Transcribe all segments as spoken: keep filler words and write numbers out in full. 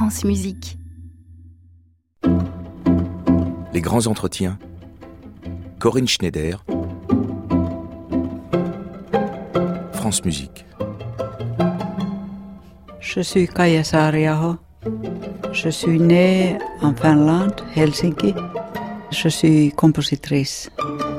France Musique. Les grands entretiens. Corinne Schneider. France Musique. Je suis Kaija Saariaho. Je suis née en Finlande, Helsinki. Je suis compositrice.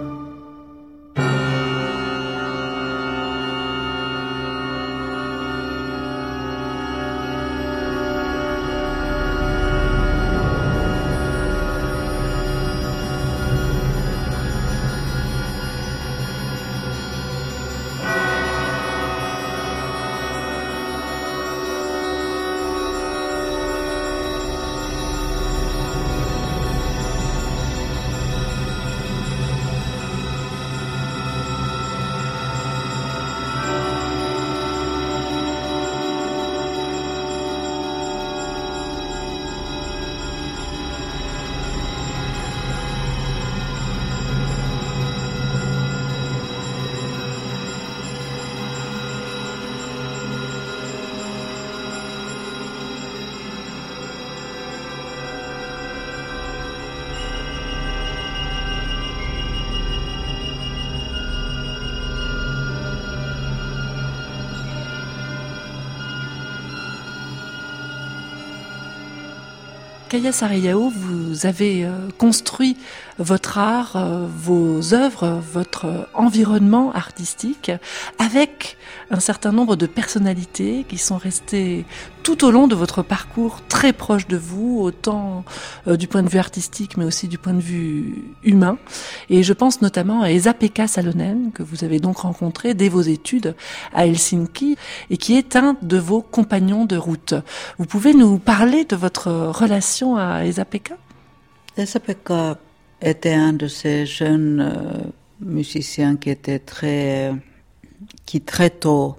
Kaija Saariaho, vous avez euh, construit votre art, euh, vos œuvres, votre environnement artistique avec un certain nombre de personnalités qui sont restées tout au long de votre parcours très proches de vous, autant euh, du point de vue artistique mais aussi du point de vue humain. Et je pense notamment à Esa-Pekka Salonen, que vous avez donc rencontré dès vos études à Helsinki et qui est un de vos compagnons de route. Vous pouvez nous parler de votre relation à Esa-Pekka? Esa-Pekka était un de ces jeunes euh, musiciens qui était très, qui très tôt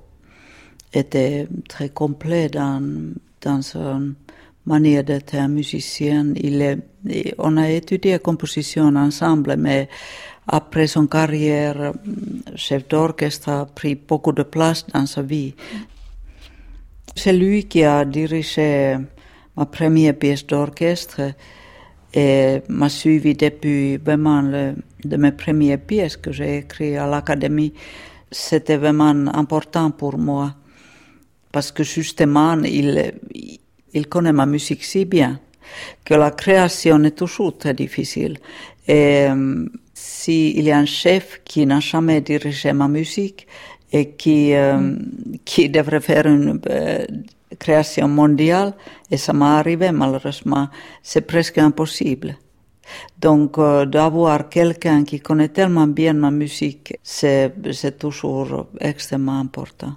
était très complet dans dans sa manière d'être un musicien. Il est, on a étudié la composition ensemble, mais après son carrière, chef d'orchestre a pris beaucoup de place dans sa vie. C'est lui qui a dirigé ma première pièce d'orchestre et m'a suivi depuis vraiment le, de mes premières pièces que j'ai écrites à l'Académie. C'était vraiment important pour moi parce que justement, il, il connaît ma musique si bien que la création est toujours très difficile. Et s'il y a un chef qui n'a jamais dirigé ma musique et qui, euh, qui devrait faire une euh, création mondiale, et ça m'est arrivé malheureusement, c'est presque impossible. Donc euh, d'avoir quelqu'un qui connaît tellement bien ma musique, c'est, c'est toujours extrêmement important.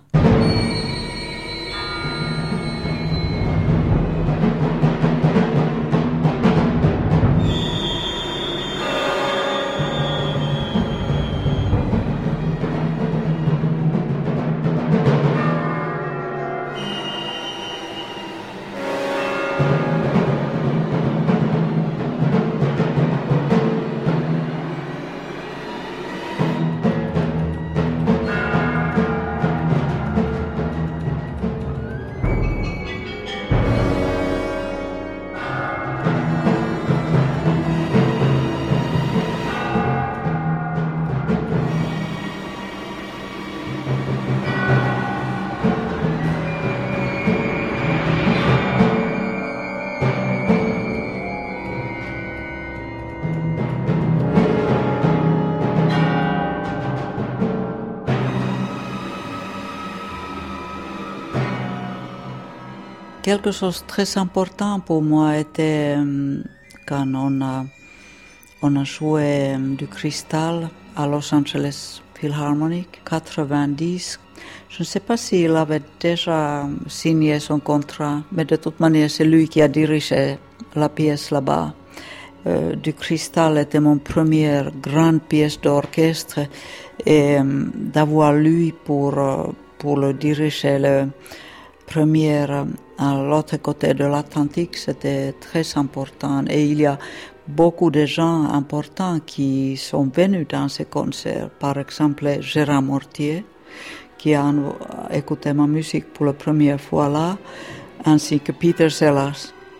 Quelque chose de très important pour moi était quand on a, on a joué du Cristal à Los Angeles Philharmonic quatre-vingt-dix. Je ne sais pas s'il avait déjà signé son contrat, mais de toute manière, c'est lui qui a dirigé la pièce là-bas. Euh, du Cristal était mon première grande pièce d'orchestre et euh, d'avoir lui pour, euh, pour le diriger le première à l'autre côté de l'Atlantique, c'était très important. Et il y a beaucoup de gens importants qui sont venus dans ces concerts. Par exemple, Gérard Mortier, qui a écouté ma musique pour la première fois là, ainsi que Peter Sellers,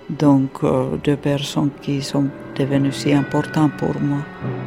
Donc, euh, deux personnes qui sont devenues si importantes pour moi.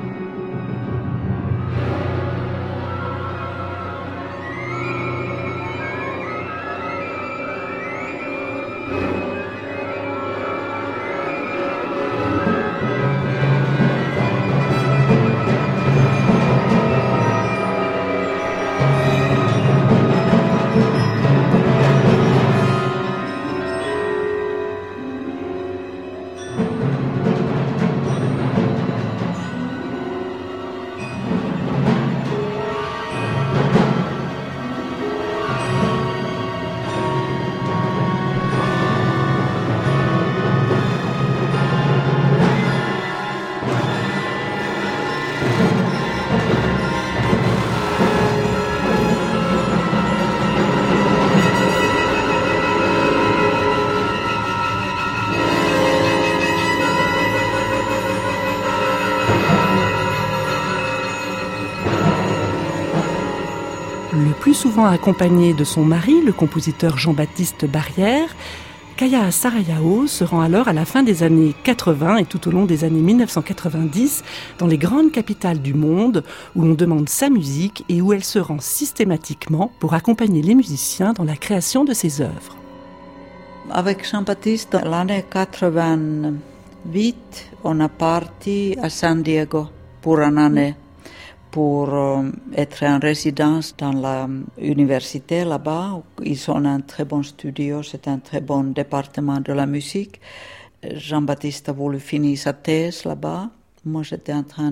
Le plus souvent accompagnée de son mari, le compositeur Jean-Baptiste Barrière, Kaya Sarayao se rend alors à la fin des années quatre-vingts et tout au long des années mille neuf cent quatre-vingt-dix dans les grandes capitales du monde où l'on demande sa musique et où elle se rend systématiquement pour accompagner les musiciens dans la création de ses œuvres. Avec Jean-Baptiste, l'année quatre-vingt-huit, on a parti à San Diego pour une année. Pour euh, être en résidence dans l'université là-bas. Ils ont un très bon studio, c'est un très bon département de la musique. Jean-Baptiste a voulu finir sa thèse là-bas. Moi, j'étais en train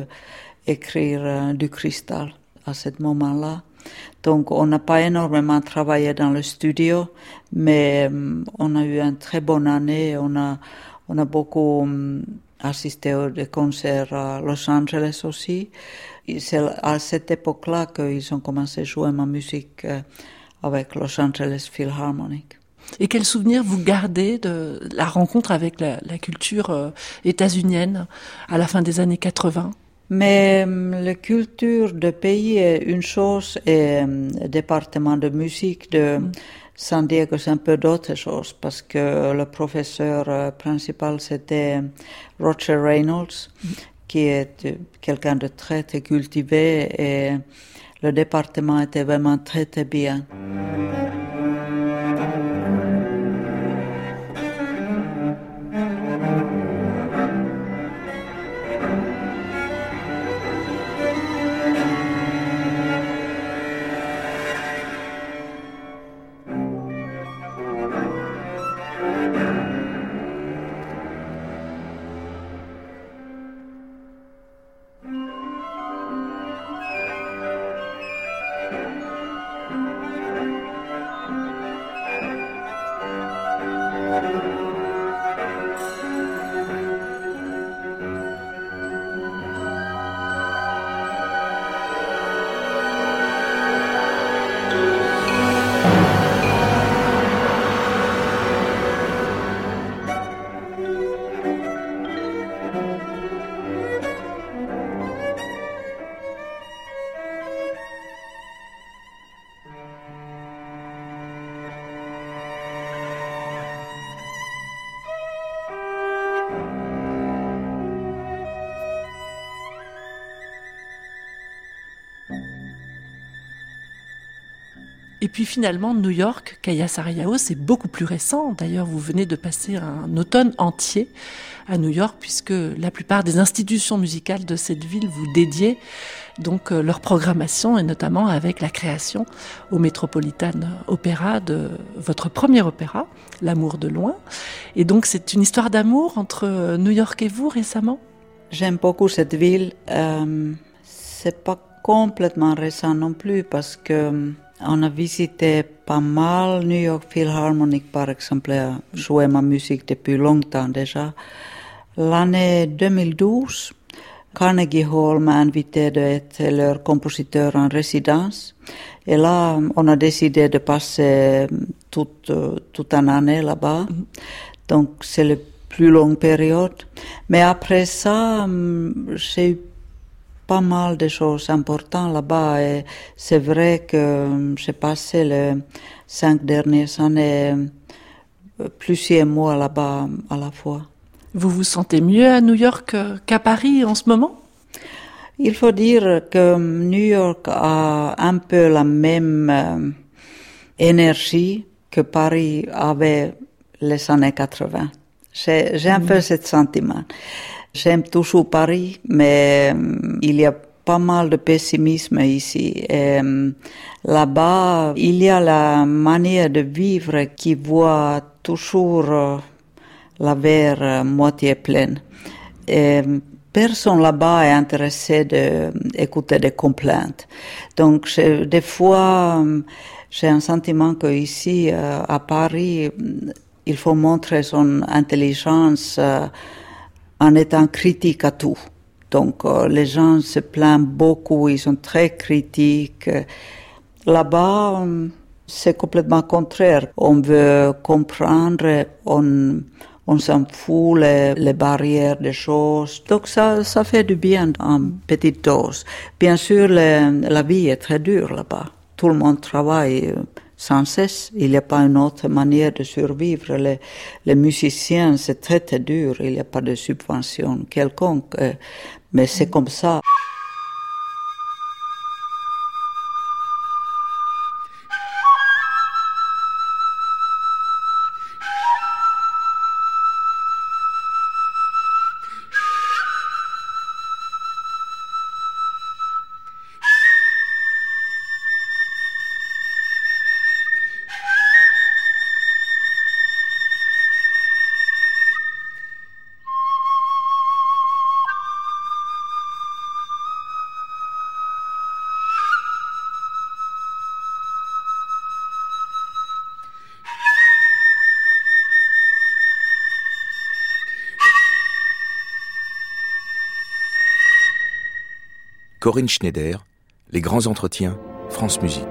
d'écrire euh, du cristal à ce moment-là. Donc, on n'a pas énormément travaillé dans le studio, mais euh, on a eu une très bonne année. On a, on a beaucoup euh, assisté aux concerts à Los Angeles aussi. C'est à cette époque-là qu'ils ont commencé à jouer ma musique avec Los Angeles Philharmonic. Et quel souvenir vous gardez de la rencontre avec la, la culture euh, états-unienne à la fin des années quatre-vingts? Mais la culture de pays est une chose et le département de musique de mm. San Diego, c'est un peu d'autre chose parce que le professeur principal, c'était Roger Reynolds, mm. qui est quelqu'un de très, très cultivé et le département était vraiment très, très bien. Et puis finalement, New York, Kaya Sarayao, c'est beaucoup plus récent. D'ailleurs, vous venez de passer un automne entier à New York, puisque la plupart des institutions musicales de cette ville vous dédiaient donc leur programmation, et notamment avec la création au Metropolitan Opera de votre premier opéra, L'amour de loin. Et donc, c'est une histoire d'amour entre New York et vous récemment? J'aime beaucoup cette ville. Euh, c'est pas complètement récent non plus, parce que on a visité pas mal New York Philharmonic, par exemple, a joué ma musique depuis longtemps déjà. L'année deux mille douze, Carnegie Hall m'a invité d'être leur compositeur en résidence. Et là, on a décidé de passer toute, toute une année là-bas. Donc, c'est la plus longue période. Mais après ça, j'ai eu pas mal de choses importantes là-bas et c'est vrai que j'ai passé les cinq dernières années plusieurs mois là-bas à la fois. Vous vous sentez mieux à New York qu'à Paris en ce moment ? Il faut dire que New York a un peu la même euh, énergie que Paris avait les années quatre-vingts. J'ai, j'ai un mmh. peu ce sentiment. J'aime toujours Paris, mais euh, il y a pas mal de pessimisme ici. Et, euh, là-bas, il y a la manière de vivre qui voit toujours euh, la verre euh, moitié pleine. Et, personne là-bas est intéressé d'écouter des complaintes. Donc, des fois, j'ai un sentiment qu'ici, à Paris, il faut montrer son intelligence en étant critique à tout. Donc, les gens se plaignent beaucoup, ils sont très critiques. Là-bas, c'est complètement contraire. On veut comprendre, on... On s'en fout les, les barrières des choses. Donc ça, ça fait du bien en petite dose. Bien sûr, les, la vie est très dure là-bas. Tout le monde travaille sans cesse. Il n'y a pas une autre manière de survivre. Les, les musiciens, c'est très très dur. Il n'y a pas de subvention quelconque. Mais c'est comme ça. Corinne Schneider, Les Grands Entretiens, France Musique.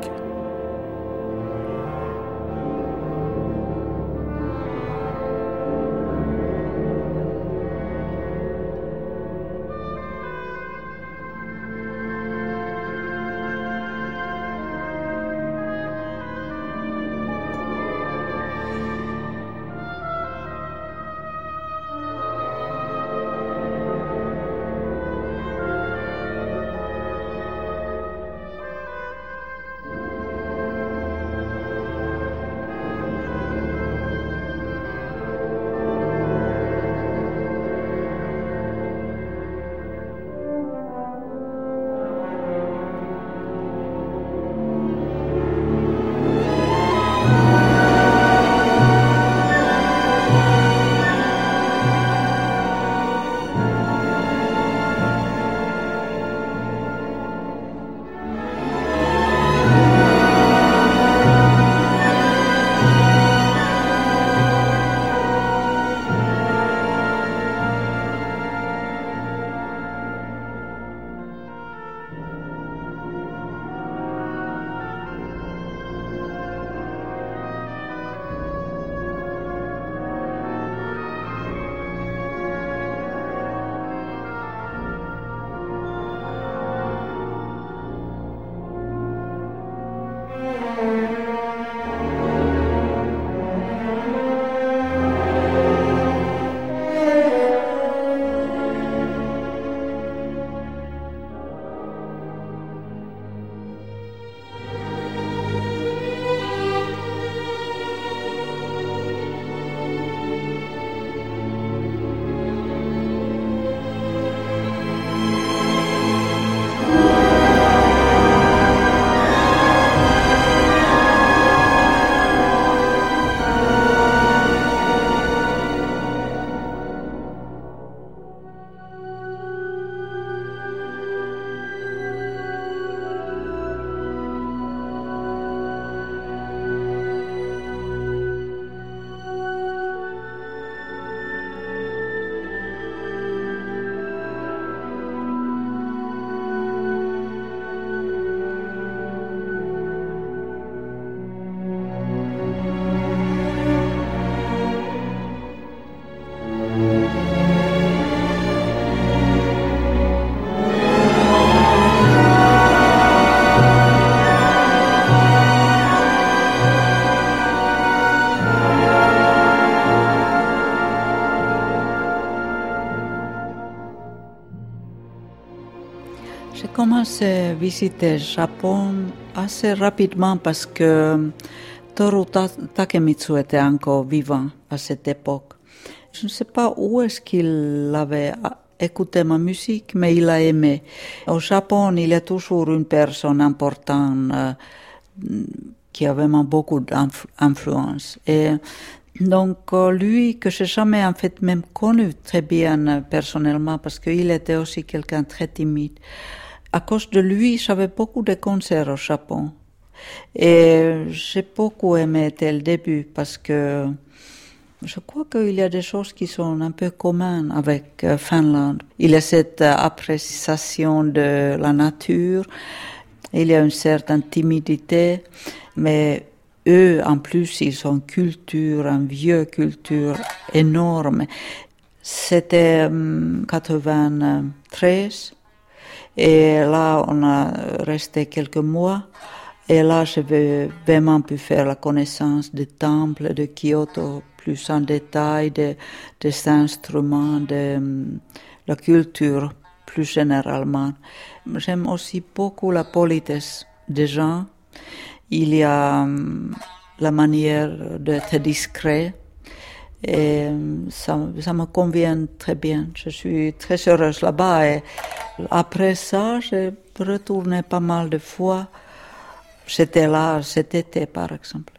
commencé à visiter le Japon assez rapidement parce que Toru Takemitsu était encore vivant à cette époque. Je ne sais pas où est-ce qu'il avait écouté ma musique, mais il a aimé. Au Japon, il y a toujours une personne importante euh, qui a vraiment beaucoup d'influence. Et donc, lui, que j'ai jamais en fait même connu très bien personnellement, parce qu'il était aussi quelqu'un de très timide. À cause de lui, j'avais beaucoup de concerts au Japon. Et j'ai beaucoup aimé dès le début, parce que je crois qu'il y a des choses qui sont un peu communes avec Finlande. Il y a cette appréciation de la nature, il y a une certaine timidité, mais eux, en plus, ils ont une culture, une vieille culture énorme. C'était en quatre-vingt-treize, et là, on a resté quelques mois. Et là, j'ai vraiment pu faire la connaissance des temples de Kyoto, plus en détail, de, des instruments, de la culture, plus généralement. J'aime aussi beaucoup la politesse des gens. Il y a um, la manière d'être discret et ça, ça me convient très bien. Je suis très heureuse là-bas et après ça, j'ai retourné pas mal de fois. J'étais là cet été, par exemple.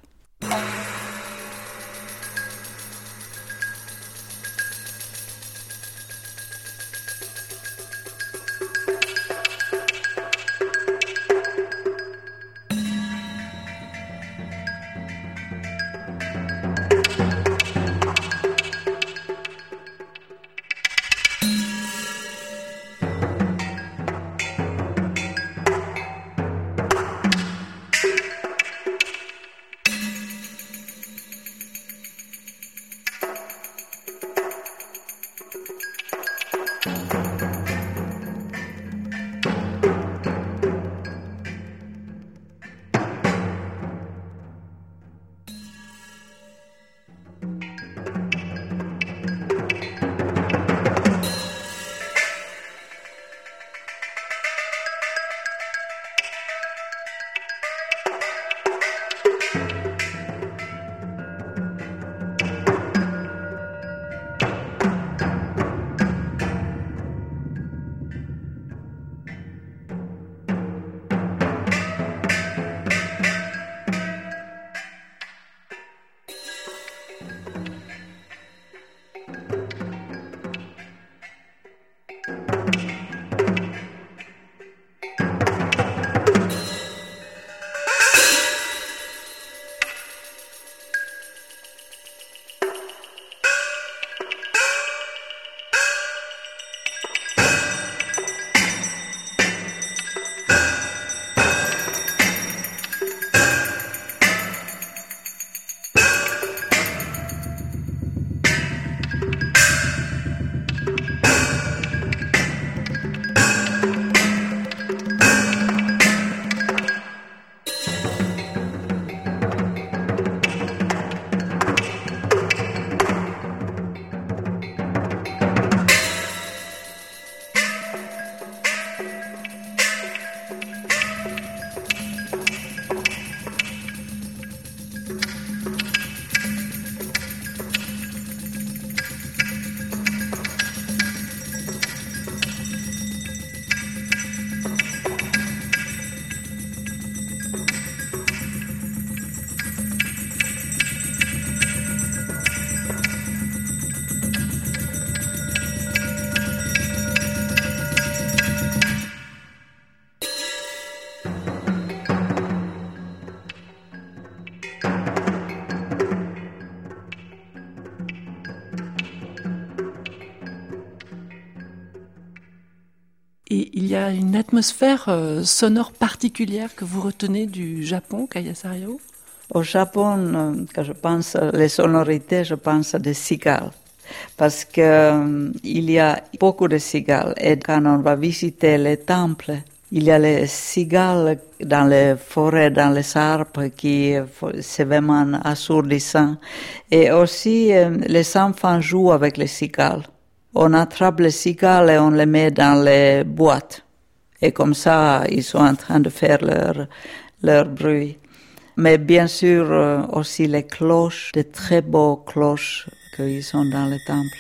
Et il y a une atmosphère euh, sonore particulière que vous retenez du Japon, Kaija Sariao? Au Japon, quand je pense les sonorités, je pense à des cigales. Parce que euh, il y a beaucoup de cigales. Et quand on va visiter les temples, il y a les cigales dans les forêts, dans les arbres, qui c'est vraiment assourdissant. Et aussi, euh, les enfants jouent avec les cigales. On attrape les cigales et on les met dans les boîtes. Et comme ça, ils sont en train de faire leur, leur bruit. Mais bien sûr, euh, aussi les cloches, des très beaux cloches qu'ils sont dans le temple.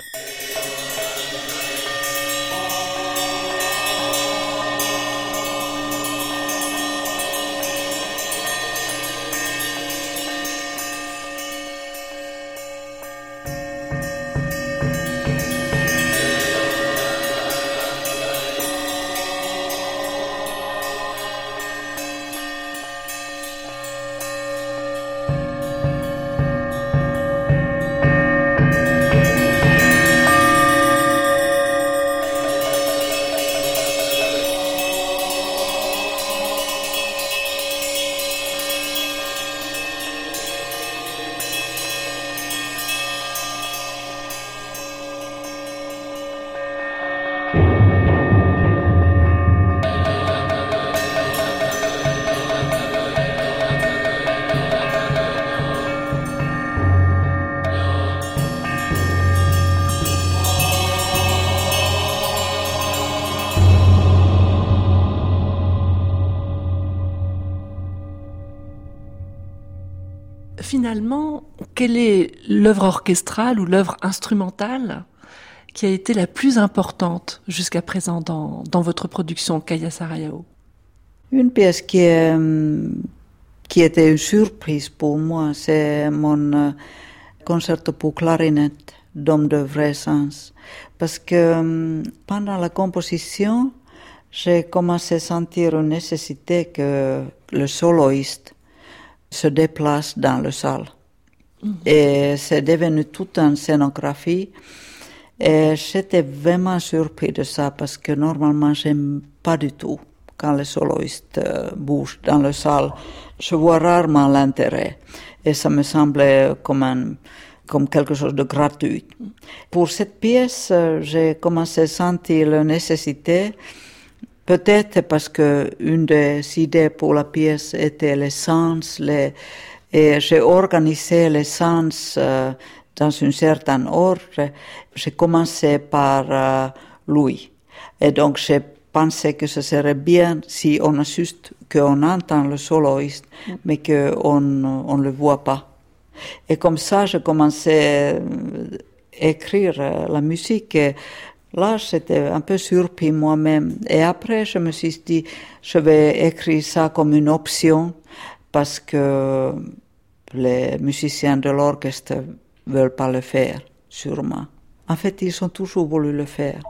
Finalement, quelle est l'œuvre orchestrale ou l'œuvre instrumentale qui a été la plus importante jusqu'à présent dans, dans votre production Kaija Sarajevo? Une pièce qui, est, qui était une surprise pour moi, c'est mon concerto pour clarinette d'homme de vrai sens. Parce que pendant la composition, j'ai commencé à sentir une nécessité que le soloiste se déplace dans le salle. Mmh. Et c'est devenu toute une scénographie. Et j'étais vraiment surpris de ça parce que normalement, j'aime pas du tout quand le soloiste euh, bouge dans le salle. Je vois rarement l'intérêt. Et ça me semblait comme, un, comme quelque chose de gratuit. Mmh. Pour cette pièce, j'ai commencé à sentir la nécessité. Peut-être parce que une des idées pour la pièce était les sens, les, et j'ai organisé les sens euh, dans un certain ordre. J'ai commencé par euh, lui. Et donc j'ai pensé que ce serait bien si on a juste qu'on entend le soloiste, mm. mais qu'on ne le voit pas. Et comme ça, j'ai commencé à écrire la musique. Et là, j'étais un peu surpris moi-même. Et après, je me suis dit, je vais écrire ça comme une option parce que les musiciens de l'orchestre ne veulent pas le faire, sûrement. En fait, ils ont toujours voulu le faire.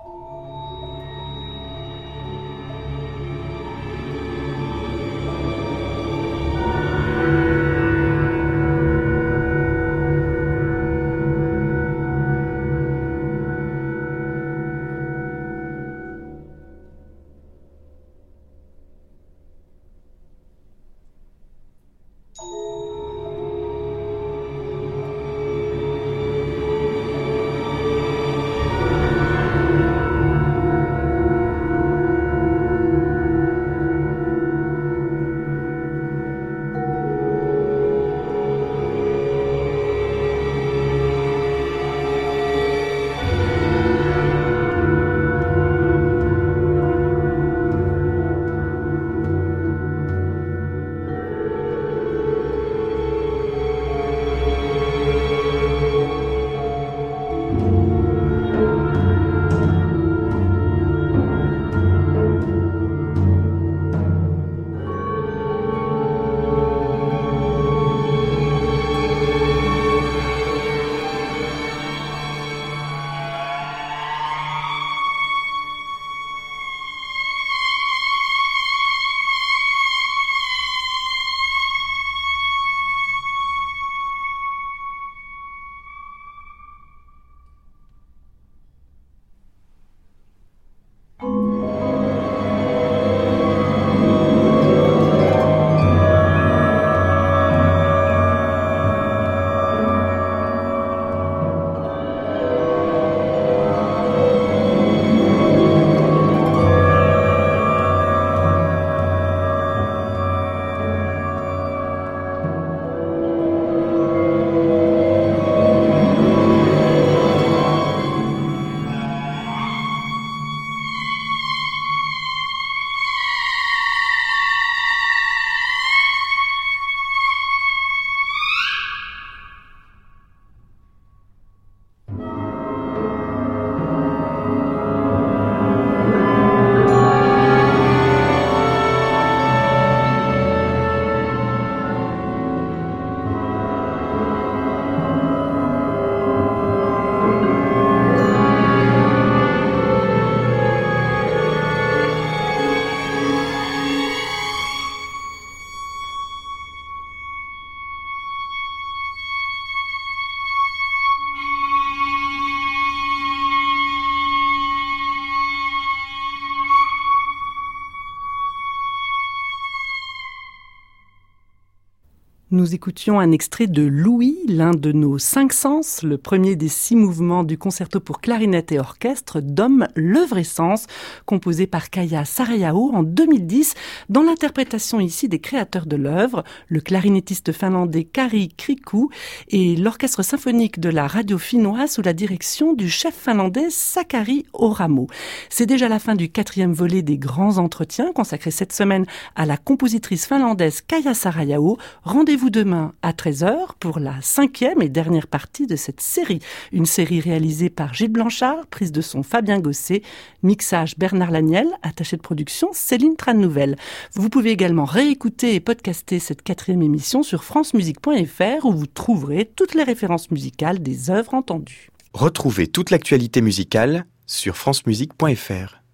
Nous écoutions un extrait de Louis, l'un de nos cinq sens, le premier des six mouvements du concerto pour clarinette et orchestre d'Homme le vrai sens, composé par Kaija Saariaho en deux mille dix, dans l'interprétation ici des créateurs de l'œuvre, le clarinettiste finlandais Kari Kriku et l'orchestre symphonique de la radio finnoise sous la direction du chef finlandais Sakari Oramo. C'est déjà la fin du quatrième volet des grands entretiens consacrés cette semaine à la compositrice finlandaise Kaija Saariaho. Rendez-vous demain à treize heures pour la cinquième et dernière partie de cette série. Une série réalisée par Gilles Blanchard, prise de son Fabien Gosset, mixage Bernard Laniel, attaché de production Céline Trannouvel. Vous pouvez également réécouter et podcaster cette quatrième émission sur francemusique point f r où vous trouverez toutes les références musicales des œuvres entendues. Retrouvez toute l'actualité musicale sur francemusique point f r.